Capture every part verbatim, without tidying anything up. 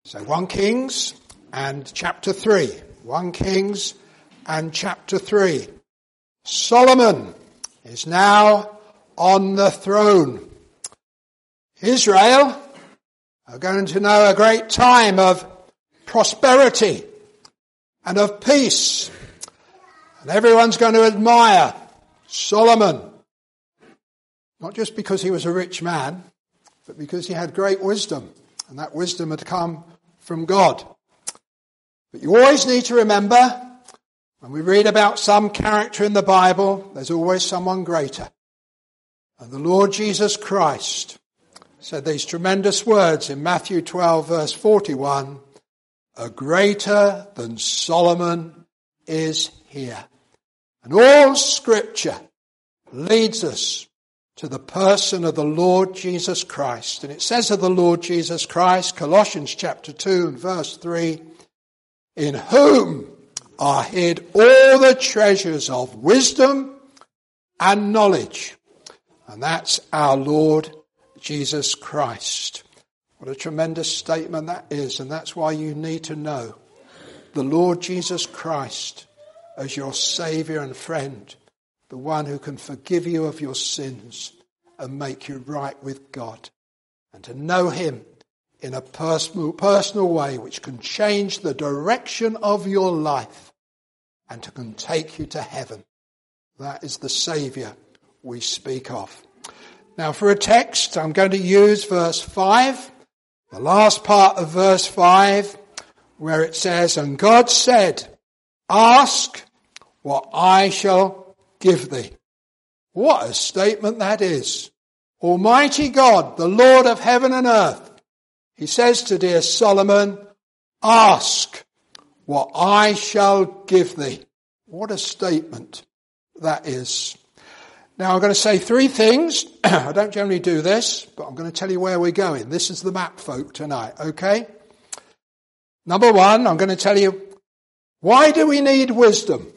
So First Kings and chapter three. First Kings and chapter three. Solomon is now on the throne. Israel are going to know a great time of prosperity and of peace. And everyone's going to admire Solomon. Not just because he was a rich man, but because he had great wisdom. And that wisdom had come from God. But you always need to remember, when we read about some character in the Bible, there's always someone greater. And the Lord Jesus Christ said these tremendous words in Matthew twelve verse forty-one, "A greater than Solomon is here." And all Scripture leads us to the person of the Lord Jesus Christ. And it says of the Lord Jesus Christ, Colossians chapter two and verse three, "In whom are hid all the treasures of wisdom and knowledge." And that's our Lord Jesus Christ. What a tremendous statement that is. And that's why you need to know the Lord Jesus Christ as your Saviour and friend, the one who can forgive you of your sins and make you right with God. And to know him in a personal, personal way which can change the direction of your life and to can take you to heaven. That is the Saviour we speak of. Now for a text, I'm going to use verse five, the last part of verse five, where it says, "And God said, ask what I shall give thee." What a statement that is. Almighty God, the Lord of heaven and earth, he says to dear Solomon, ask what I shall give thee. What a statement that is. Now I'm going to say three things. I don't generally do this, but I'm going to tell you where we're going. This is the map, folk, tonight, okay? Number one, I'm going to tell you, why do we need wisdom?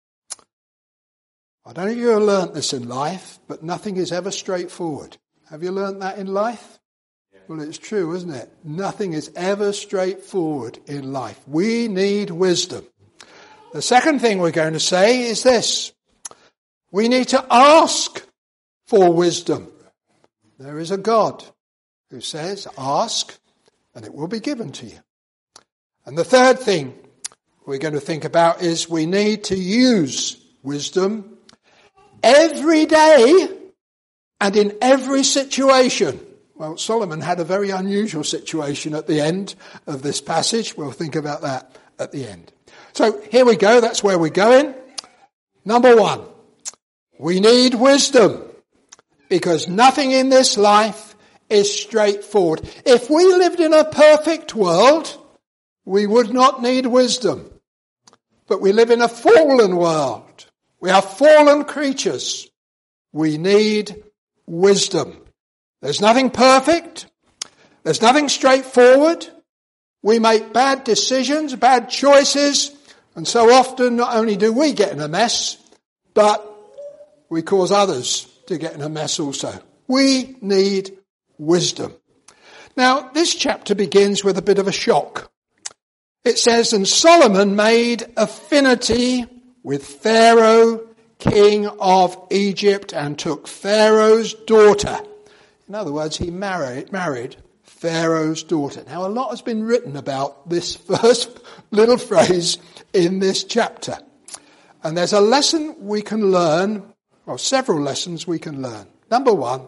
I don't know if you have learnt this in life, but nothing is ever straightforward. Have you learnt that in life? Yeah. Well, it's true, isn't it? Nothing is ever straightforward in life. We need wisdom. The second thing we're going to say is this. We need to ask for wisdom. There is a God who says, ask, and it will be given to you. And the third thing we're going to think about is we need to use wisdom every day and in every situation. Well, Solomon had a very unusual situation at the end of this passage. We'll think about that at the end. So here we go. That's where we're going. Number one, we need wisdom because nothing in this life is straightforward. If we lived in a perfect world, we would not need wisdom. But we live in a fallen world. We are fallen creatures. We need wisdom. There's nothing perfect. There's nothing straightforward. We make bad decisions, bad choices, and so often not only do we get in a mess, but we cause others to get in a mess also. We need wisdom. Now, this chapter begins with a bit of a shock. It says, "And Solomon made affinity with Pharaoh, king of Egypt, and took Pharaoh's daughter." In other words, he married, married Pharaoh's daughter. Now, a lot has been written about this first little phrase in this chapter. And there's a lesson we can learn, or several lessons we can learn. Number one,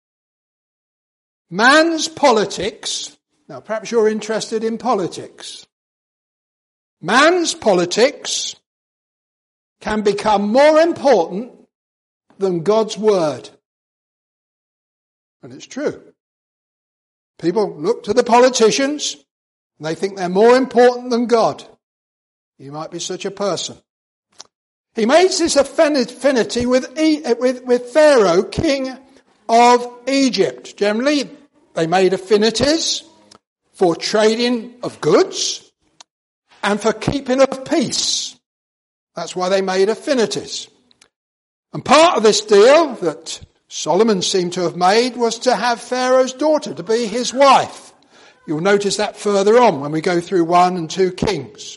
man's politics. Now, perhaps you're interested in politics. Man's politics can become more important than God's word. And it's true. People look to the politicians and they think they're more important than God. You might be such a person. He makes this affinity with, with, with Pharaoh, king of Egypt. Generally, they made affinities for trading of goods and for keeping of peace. That's why they made affinities. And part of this deal that Solomon seemed to have made was to have Pharaoh's daughter to be his wife. You'll notice that further on when we go through one and two Kings.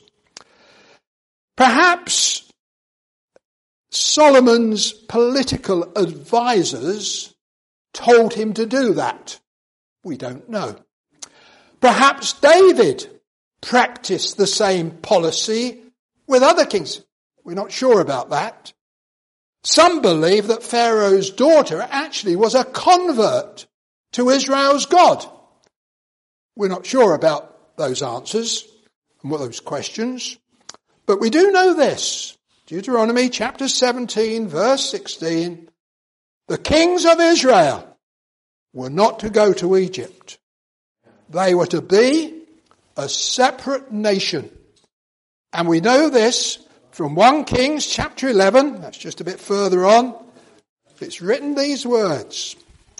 Perhaps Solomon's political advisors told him to do that. We don't know. Perhaps David practiced the same policy with other kings. We're not sure about that. Some believe that Pharaoh's daughter actually was a convert to Israel's God. We're not sure about those answers and what those questions. But we do know this. Deuteronomy chapter seventeen, verse sixteen. The kings of Israel were not to go to Egypt. They were to be a separate nation. And we know this from First Kings chapter eleven. That's just a bit further on. It's written these words.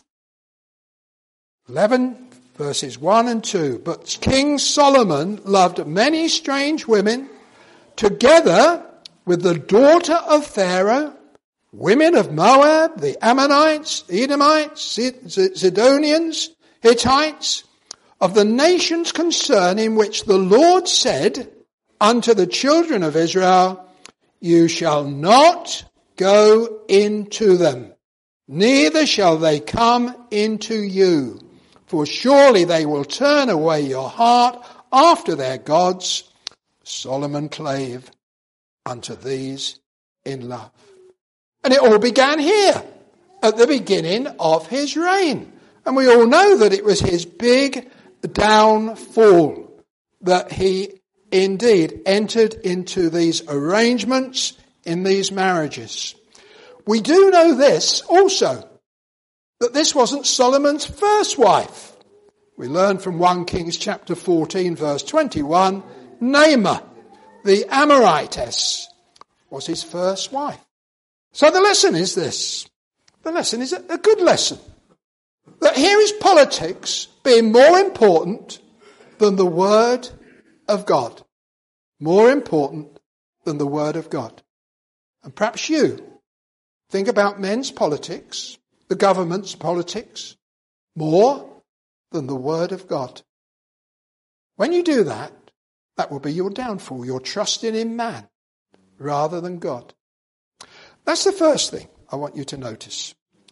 eleven verses one and two. But King Solomon loved many strange women, together with the daughter of Pharaoh, women of Moab, the Ammonites, Edomites, Zidonians, Hittites, of the nations concerning which the Lord said unto the children of Israel, you shall not go into them, neither shall they come into you. For surely they will turn away your heart after their gods. Solomon clave unto these in love. And it all began here, at the beginning of his reign. And we all know that it was his big downfall that he indeed entered into these arrangements in these marriages. We do know this also, that this wasn't Solomon's first wife. We learn from First Kings chapter fourteen verse twenty-one, Naamah, the Ammoritess, was his first wife. So the lesson is this. The lesson is a good lesson. That here is politics being more important than the word of God. More important than the word of God. And perhaps you think about men's politics, the government's politics, more than the word of God. When you do that, that will be your downfall. You're trusting in man rather than God. That's the first thing I want you to notice.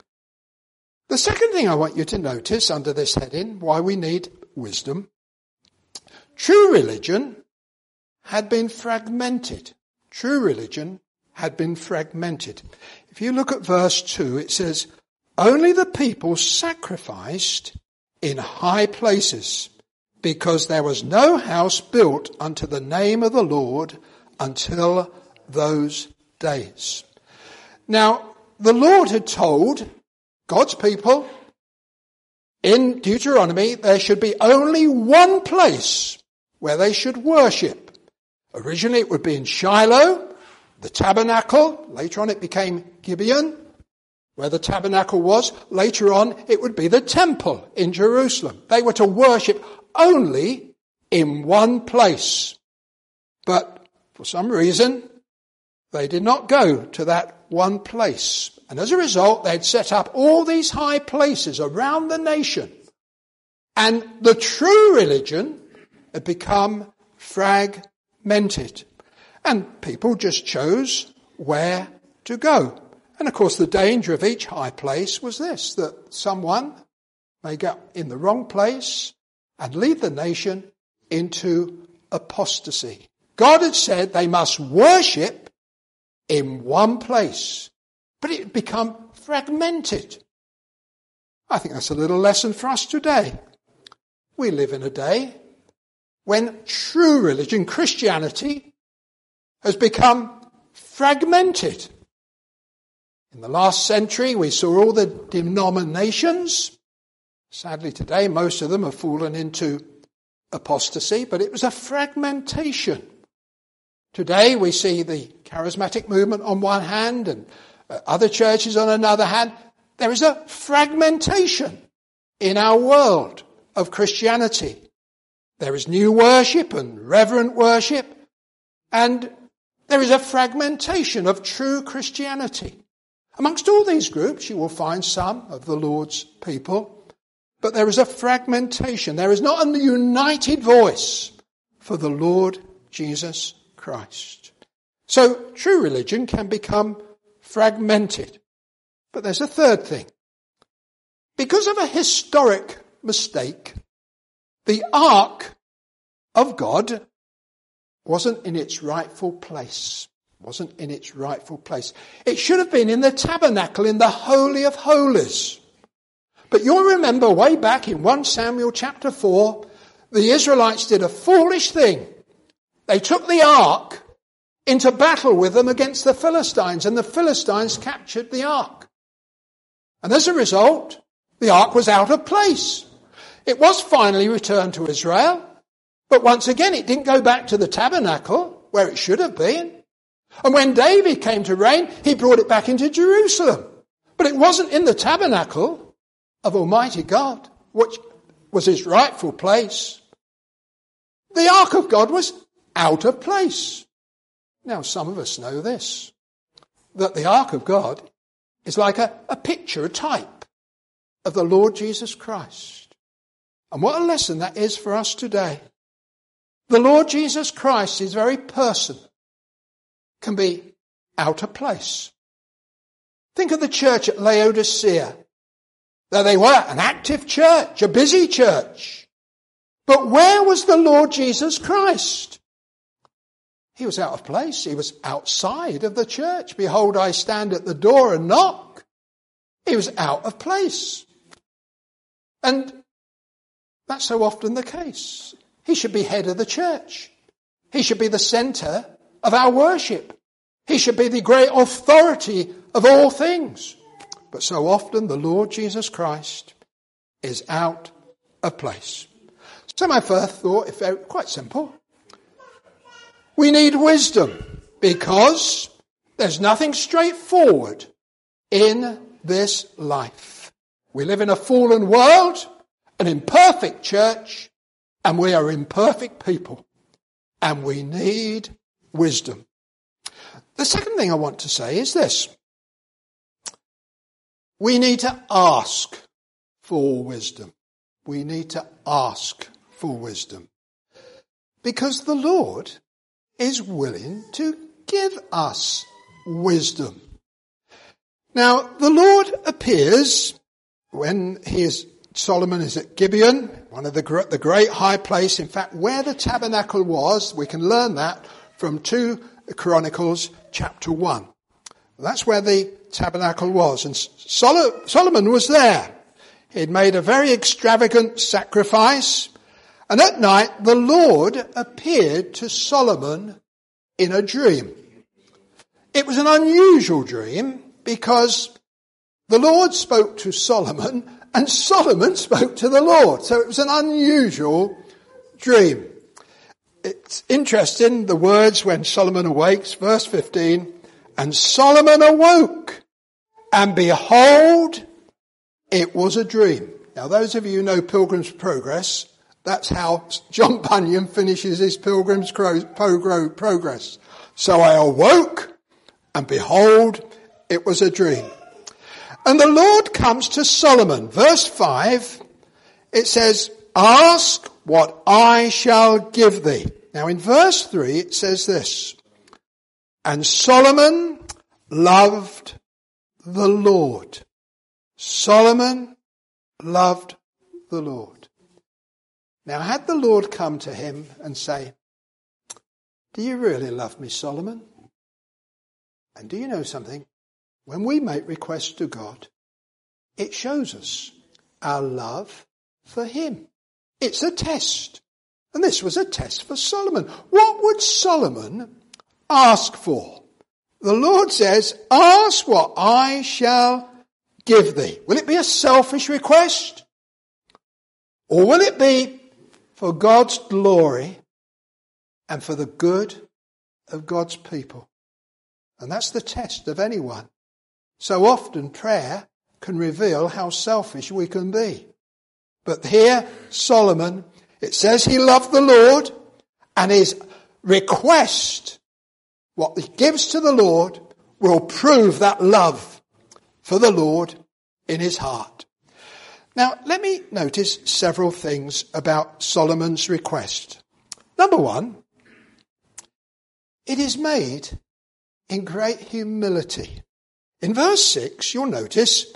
The second thing I want you to notice under this heading, why we need wisdom. True religion had been fragmented. True religion had been fragmented. If you look at verse two, it says, only the people sacrificed in high places, because there was no house built unto the name of the Lord until those days. Now, the Lord had told God's people in Deuteronomy there should be only one place where they should worship. Originally it would be in Shiloh, the tabernacle. Later on it became Gibeon, where the tabernacle was. Later on it would be the temple in Jerusalem. They were to worship only in one place. But for some reason, they did not go to that one place. And as a result, they'd set up all these high places around the nation. And the true religion had become fragmented. And people just chose where to go. And of course, the danger of each high place was this, that someone may get in the wrong place and lead the nation into apostasy. God had said they must worship in one place, but it had become fragmented. I think that's a little lesson for us today. We live in a day when true religion, Christianity, has become fragmented. In the last century, we saw all the denominations. Sadly today, most of them have fallen into apostasy, but it was a fragmentation. Today, we see the charismatic movement on one hand and other churches on another hand. There is a fragmentation in our world of Christianity. There is new worship and reverent worship, and there is a fragmentation of true Christianity. Amongst all these groups, you will find some of the Lord's people, but there is a fragmentation. There is not a united voice for the Lord Jesus Christ. So true religion can become fragmented. But there's a third thing. Because of a historic mistake, the Ark of God wasn't in its rightful place. Wasn't in its rightful place. It should have been in the tabernacle, in the Holy of Holies. But you'll remember way back in First Samuel chapter four, the Israelites did a foolish thing. They took the Ark into battle with them against the Philistines, and the Philistines captured the Ark. And as a result, the Ark was out of place. It was finally returned to Israel, but once again it didn't go back to the tabernacle where it should have been. And when David came to reign, he brought it back into Jerusalem. But it wasn't in the tabernacle of Almighty God, which was his rightful place. The Ark of God was out of place. Now, some of us know this, that the Ark of God is like a, a picture, a type of the Lord Jesus Christ. And what a lesson that is for us today. The Lord Jesus Christ, his very person, can be out of place. Think of the church at Laodicea. There they were, an active church, a busy church. But where was the Lord Jesus Christ? He was out of place. He was outside of the church. Behold, I stand at the door and knock. He was out of place. And that's so often the case. He should be head of the church. He should be the centre of our worship. He should be the great authority of all things. But so often the Lord Jesus Christ is out of place. So my first thought is very, quite simple. We need wisdom because there's nothing straightforward in this life. We live in a fallen world, an imperfect church, and we are imperfect people. And we need wisdom. The second thing I want to say is this. We need to ask for wisdom. We need to ask for wisdom. Because the Lord is willing to give us wisdom. Now, the Lord appears when he is, Solomon is at Gibeon, one of the, the great high place. In fact, where the tabernacle was, we can learn that from two Chronicles chapter one. That's where the tabernacle was. And Sol- Solomon was there. He had made a very extravagant sacrifice. And at night, the Lord appeared to Solomon in a dream. It was an unusual dream because the Lord spoke to Solomon and Solomon spoke to the Lord. So it was an unusual dream. It's interesting, the words when Solomon awakes, verse fifteen, and Solomon awoke, and behold, it was a dream. Now those of you who know Pilgrim's Progress, that's how John Bunyan finishes his Pilgrim's Progress. So I awoke, and behold, it was a dream. And the Lord comes to Solomon. Verse five, it says, ask what I shall give thee. Now in verse three, it says this, and Solomon loved the Lord. Solomon loved the Lord. Now, had the Lord come to him and say, do you really love me, Solomon? And do you know something? When we make requests to God, it shows us our love for him. It's a test. And this was a test for Solomon. What would Solomon ask for? The Lord says, ask what I shall give thee. Will it be a selfish request? Or will it be for God's glory and for the good of God's people? And that's the test of anyone. So often prayer can reveal how selfish we can be. But here, Solomon, it says he loved the Lord, and his request, what he gives to the Lord, will prove that love for the Lord in his heart. Now, let me notice several things about Solomon's request. Number one, it is made in great humility. In verse six, you'll notice,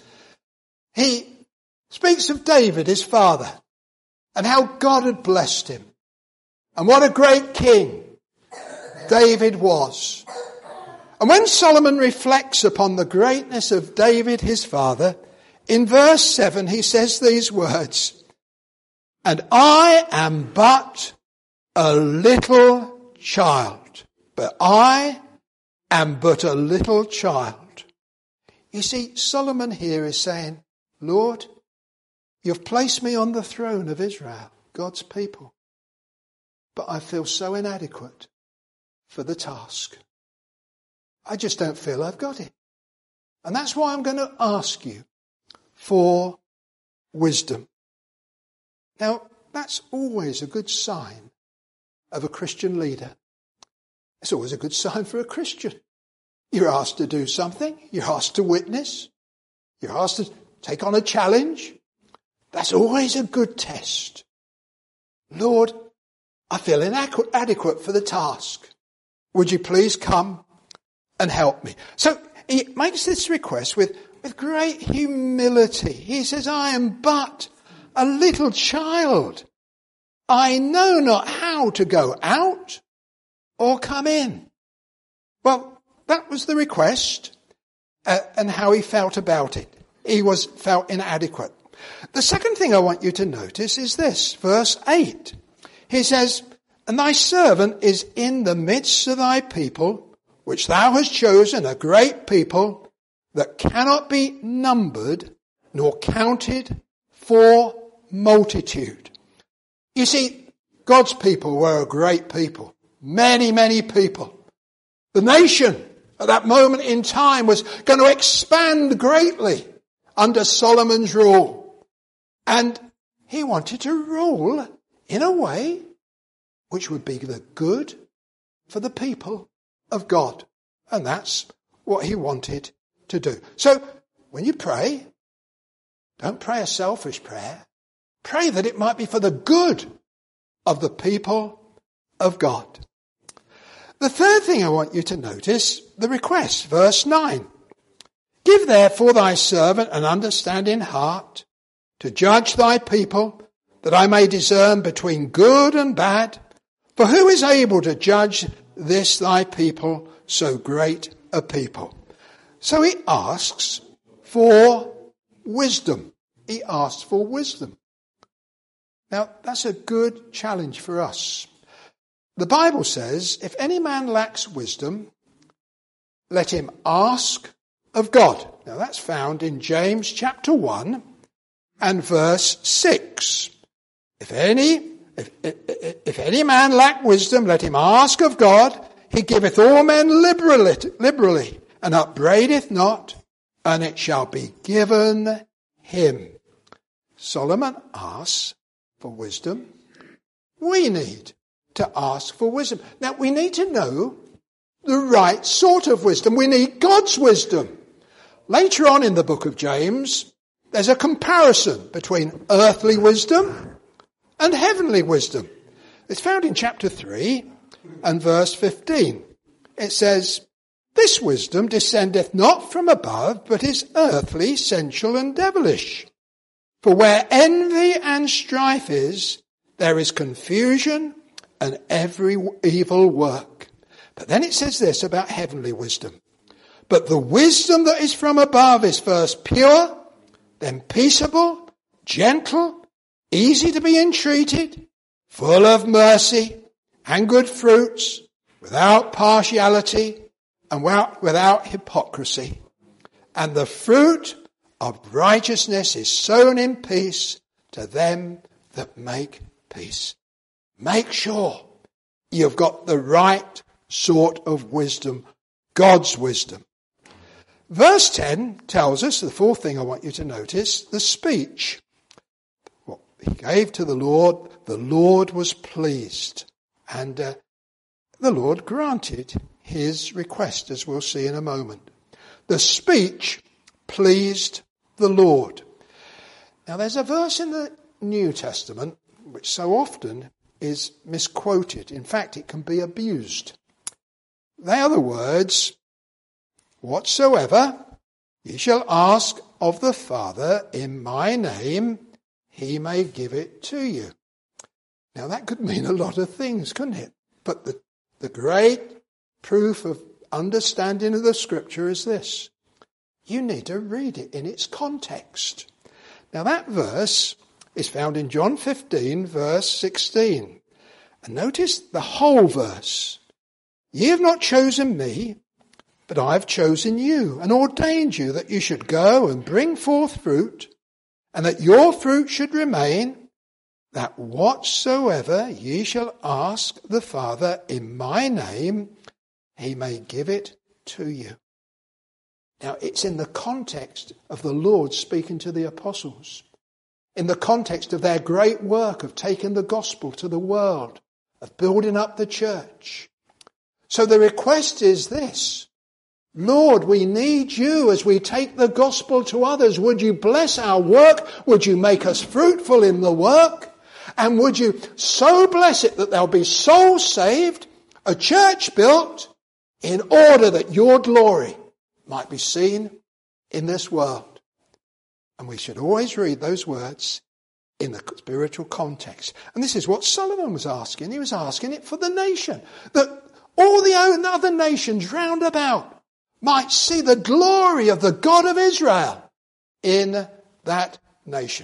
he speaks of David, his father, and how God had blessed him. And what a great king David was. And when Solomon reflects upon the greatness of David, his father, in verse seven he says these words, "And I am but a little child, but I am but a little child." You see, Solomon here is saying, Lord, you've placed me on the throne of Israel, God's people, but I feel so inadequate for the task. I just don't feel I've got it. And that's why I'm going to ask you for wisdom. Now, that's always a good sign of a Christian leader. It's always a good sign for a Christian. You're asked to do something. You're asked to witness. You're asked to take on a challenge. That's always a good test. Lord, I feel inadequate for the task. Would you please come and help me? So he makes this request with, with great humility. He says, I am but a little child. I know not how to go out or come in. Well, that was the request uh, and how he felt about it. He was felt inadequate. The second thing I want you to notice is this, verse eight. He says, and thy servant is in the midst of thy people, which thou hast chosen, a great people that cannot be numbered nor counted for multitude. You see, God's people were a great people. Many, many people. The nation at that moment in time was going to expand greatly under Solomon's rule. And he wanted to rule in a way which would be the good for the people of God. And that's what he wanted to do. So when you pray, don't pray a selfish prayer. Pray that it might be for the good of the people of God. The third thing I want you to notice, the request, verse nine. Give therefore thy servant an understanding heart to judge thy people, that I may discern between good and bad. For who is able to judge this thy people, so great a people? So he asks for wisdom. He asks for wisdom. Now, that's a good challenge for us. The Bible says, if any man lacks wisdom, let him ask of God. Now, that's found in James chapter one and verse six. If any, if, if, if any man lack wisdom, let him ask of God. He giveth all men liberally, liberally and upbraideth not, and it shall be given him. Solomon asks for wisdom. We need to ask for wisdom. Now, we need to know the right sort of wisdom. We need God's wisdom. Later on in the book of James, there's a comparison between earthly wisdom and heavenly wisdom. It's found in chapter three and verse fifteen. It says, this wisdom descendeth not from above, but is earthly, sensual, and devilish. For where envy and strife is, there is confusion and every evil work. But then it says this about heavenly wisdom. But the wisdom that is from above is first pure, then peaceable, gentle, easy to be entreated, full of mercy and good fruits, without partiality and without hypocrisy. And the fruit of righteousness is sown in peace to them that make peace. Make sure you've got the right sort of wisdom, God's wisdom. Verse ten tells us, the fourth thing I want you to notice, the speech. What he gave to the Lord, the Lord was pleased. And uh, the Lord granted his request, as we'll see in a moment. The speech pleased the Lord. Now there's a verse in the New Testament which so often is misquoted. In fact, it can be abused. They are the words, whatsoever ye shall ask of the Father in my name, he may give it to you. Now that could mean a lot of things, couldn't it? But the, the great proof of understanding of the scripture is this. You need to read it in its context. Now that verse is found in John fifteen, verse sixteen. And notice the whole verse. Ye have not chosen me, but I have chosen you and ordained you that you should go and bring forth fruit, and that your fruit should remain, that whatsoever ye shall ask the Father in my name, he may give it to you. Now, it's in the context of the Lord speaking to the apostles, in the context of their great work of taking the gospel to the world, of building up the church. So the request is this, Lord, we need you as we take the gospel to others. Would you bless our work? Would you make us fruitful in the work? And would you so bless it that there'll be souls saved, a church built, in order that your glory might be seen in this world. And we should always read those words in the spiritual context. And this is what Solomon was asking. He was asking it for the nation, that all the other nations round about might see the glory of the God of Israel in that nation.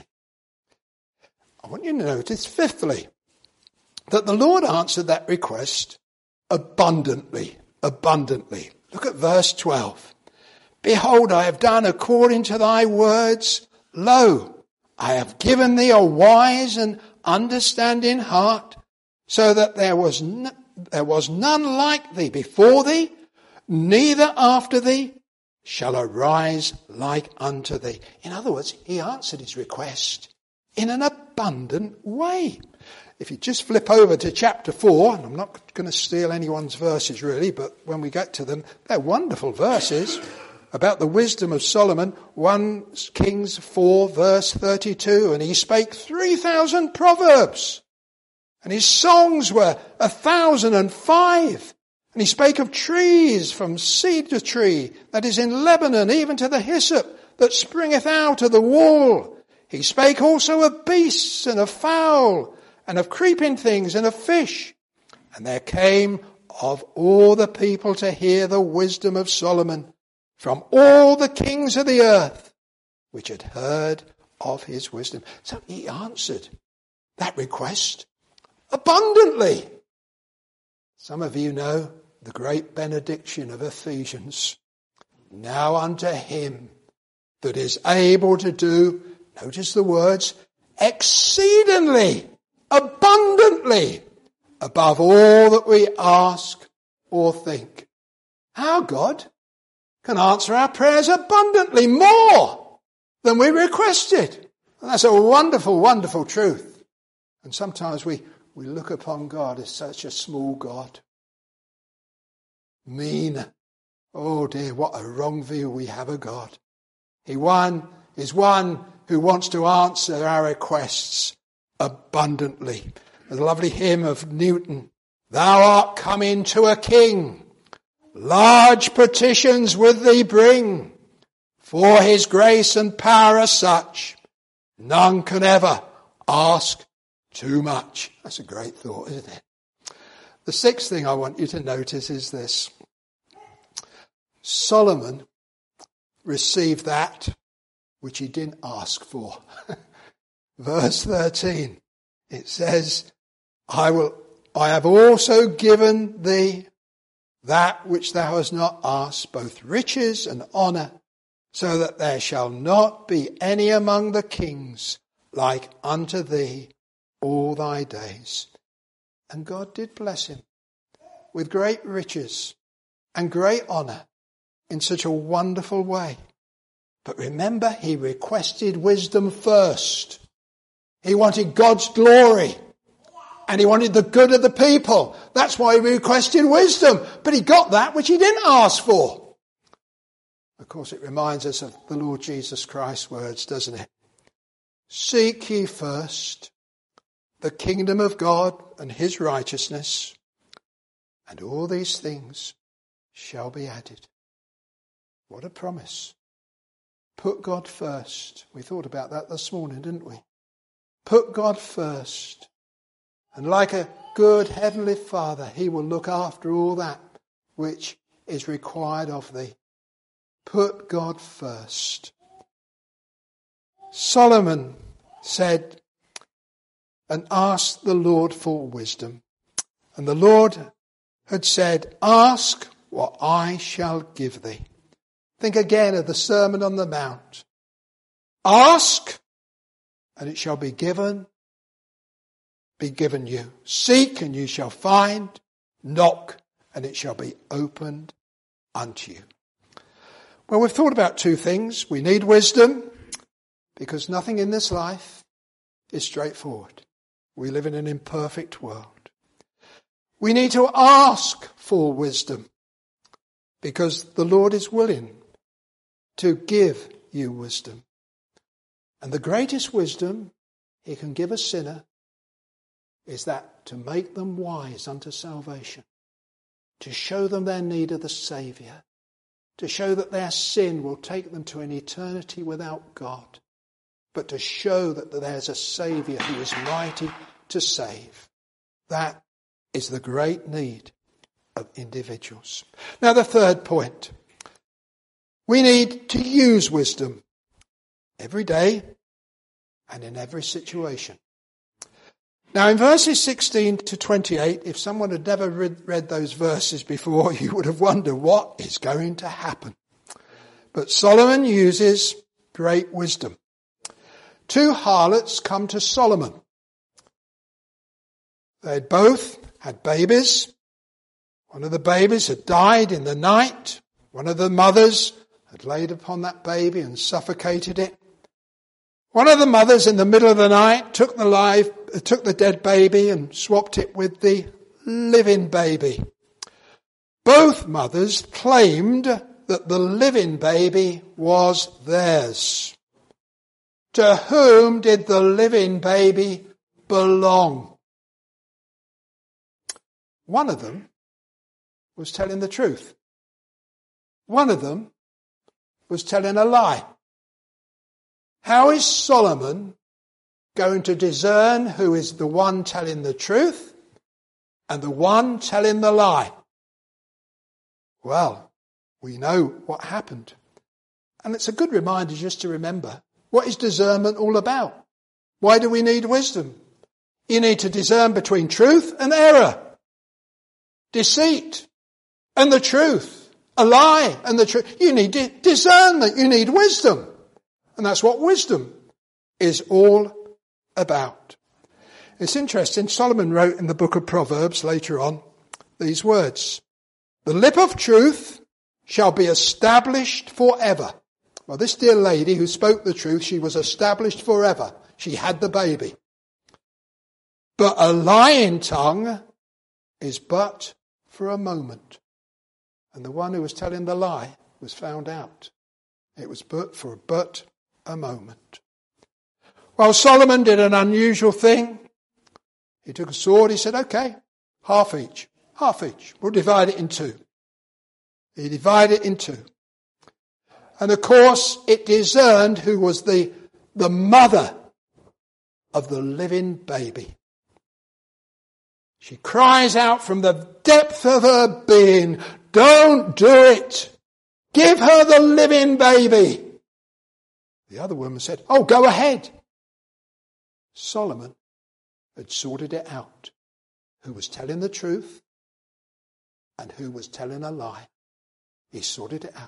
I want you to notice, fifthly, that the Lord answered that request abundantly, abundantly. Look at verse twelve. Behold, I have done according to thy words. Lo, I have given thee a wise and understanding heart, so that there was n- there was none like thee before thee, neither after thee shall arise like unto thee. In other words, he answered his request in an abundant way. If you just flip over to chapter four, and I'm not going to steal anyone's verses really, but when we get to them, they're wonderful verses about the wisdom of Solomon. First Kings four verse thirty-two, and he spake three thousand proverbs, and his songs were a thousand and five. And he spake of trees, from cedar tree that is in Lebanon, even to the hyssop that springeth out of the wall. He spake also of beasts and of fowl, and of creeping things and of fish. And there came of all the people to hear the wisdom of Solomon, from all the kings of the earth, which had heard of his wisdom. So he answered that request abundantly. Some of you know the great benediction of Ephesians. Now unto him that is able to do, notice the words, exceedingly, abundantly, above all that we ask or think. Our God can answer our prayers abundantly, more than we requested. And that's a wonderful, wonderful truth. And sometimes we, we look upon God as such a small God. Mean. Oh dear, what a wrong view we have of God. He one is one who wants to answer our requests abundantly. There's a lovely hymn of Newton. Thou art come into a king, large petitions with thee bring, for his grace and power are such, none can ever ask too much. That's a great thought, isn't it? The sixth thing I want you to notice is this. Solomon received that which he didn't ask for. Verse thirteen, it says, I will, I have also given thee that which thou hast not asked, both riches and honour, so that there shall not be any among the kings like unto thee all thy days. And God did bless him with great riches and great honour in such a wonderful way. But remember, he requested wisdom first. He wanted God's glory. And he wanted the good of the people. That's why he requested wisdom. But he got that which he didn't ask for. Of course, it reminds us of the Lord Jesus Christ's words, doesn't it? Seek ye first the kingdom of God and his righteousness, and all these things shall be added. What a promise. Put God first. We thought about that this morning, didn't we? Put God first. And like a good heavenly Father, he will look after all that which is required of thee. Put God first. Solomon said and asked the Lord for wisdom. And the Lord had said, ask what I shall give thee. Think again of the Sermon on the Mount. Ask, and it shall be given, be given you. Seek, and you shall find. Knock, and it shall be opened unto you. Well, we've thought about two things. We need wisdom, because nothing in this life is straightforward. We live in an imperfect world. We need to ask for wisdom, because the Lord is willing to give you wisdom. And the greatest wisdom he can give a sinner is that to make them wise unto salvation, to show them their need of the Saviour, to show that their sin will take them to an eternity without God, but to show that there's a Saviour who is mighty to save. That is the great need of individuals. Now, the third point. We need to use wisdom every day and in every situation. Now, in verses sixteen to twenty-eight, if someone had never read, read those verses before, you would have wondered what is going to happen. But Solomon uses great wisdom. Two harlots come to Solomon. They had both had babies. One of the babies had died in the night. One of the mothers had laid upon that baby and suffocated it. One of the mothers in the middle of the night took the live, took the dead baby and swapped it with the living baby. Both mothers claimed that the living baby was theirs. To whom did the living baby belong? One of them was telling the truth. One of them was telling a lie. How is Solomon going to discern who is the one telling the truth and the one telling the lie? Well, we know what happened. And it's a good reminder just to remember, what is discernment all about? Why do we need wisdom? You need to discern between truth and error, deceit and the truth, a lie and the truth. You need discernment. You need wisdom. And that's what wisdom is all about. It's interesting. Solomon wrote in the book of Proverbs later on these words. The lip of truth shall be established forever. Well, this dear lady who spoke the truth, she was established forever. She had the baby. But a lying tongue is but for a moment. And the one who was telling the lie was found out. It was but for but a moment. Well, Solomon did an unusual thing. He took a sword. He said, okay, half each, half each. We'll divide it in two. He divided it in two. And of course, it discerned who was the, the mother of the living baby. She cries out from the depth of her being, don't do it. Give her the living baby. The other woman said, oh, go ahead. Solomon had sorted it out. Who was telling the truth and who was telling a lie. He sorted it out.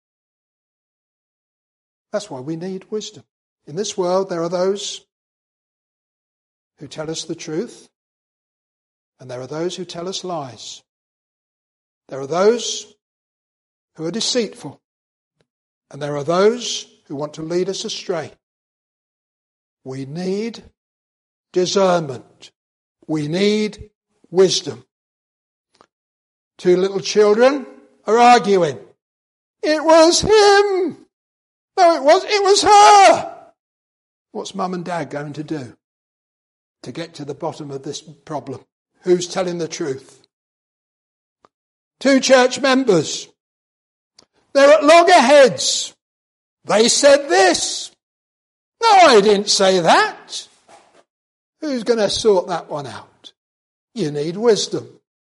That's why we need wisdom. In this world, there are those who tell us the truth, and there are those who tell us lies. There are those who are deceitful, and there are those who want to lead us astray. We need discernment. We need wisdom. Two little children are arguing. It was him. No, it was, it was her. What's mum and dad going to do to get to the bottom of this problem? Who's telling the truth? Two church members. They're at loggerheads. They said this. No, I didn't say that. Who's going to sort that one out? You need wisdom.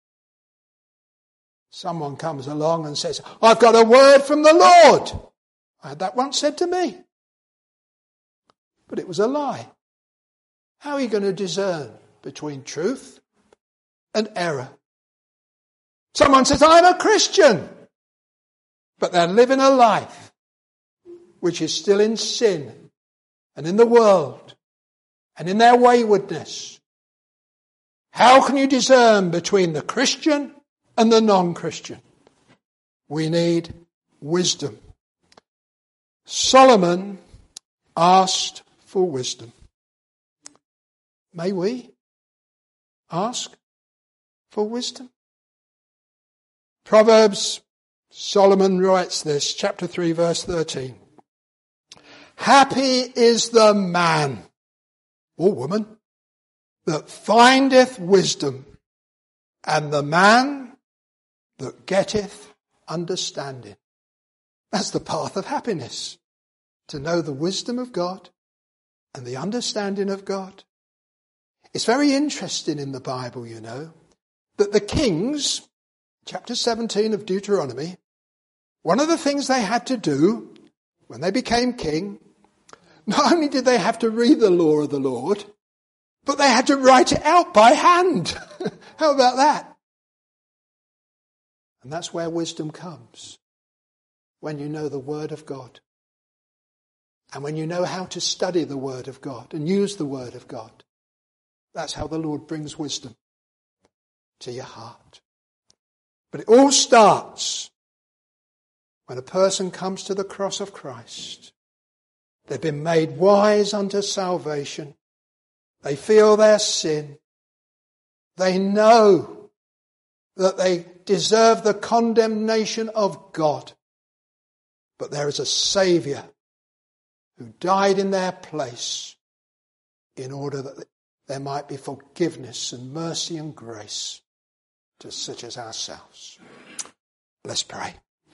Someone comes along and says, I've got a word from the Lord. I had that once said to me. But it was a lie. How are you going to discern between truth and error? Someone says, I'm a Christian. But they're living a life which is still in sin and in the world and in their waywardness. How can you discern between the Christian and the non-Christian? We need wisdom. Solomon asked for wisdom. May we ask for wisdom? Proverbs, Solomon writes this, chapter three, verse thirteen. Happy is the man or woman that findeth wisdom, and the man that getteth understanding. That's the path of happiness, to know the wisdom of God and the understanding of God. It's very interesting in the Bible, you know, that the kings, chapter seventeen of Deuteronomy, one of the things they had to do when they became king, not only did they have to read the law of the Lord, but they had to write it out by hand. How about that? And that's where wisdom comes. When you know the Word of God. And when you know how to study the Word of God and use the Word of God. That's how the Lord brings wisdom to your heart. But it all starts when a person comes to the cross of Christ. They've been made wise unto salvation. They feel their sin. They know that they deserve the condemnation of God. But there is a Saviour who died in their place in order that there might be forgiveness and mercy and grace to such as ourselves. Let's pray.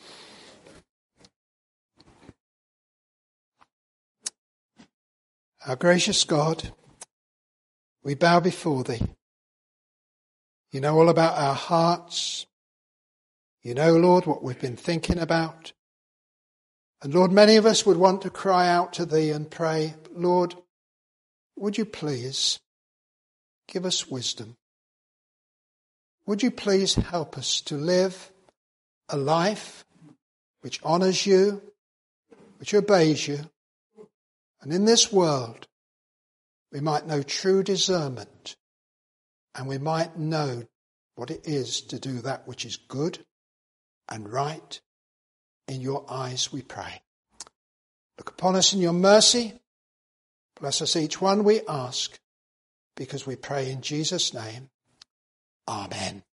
Our gracious God, we bow before Thee. You know all about our hearts. You know, Lord, what we've been thinking about. And Lord, many of us would want to cry out to Thee and pray, Lord, would you please give us wisdom? Would you please help us to live a life which honours you, which obeys you, and in this world we might know true discernment, and we might know what it is to do that which is good and right in your eyes, we pray. Look upon us in your mercy. Bless us each one, we ask, because we pray in Jesus' name. Amen.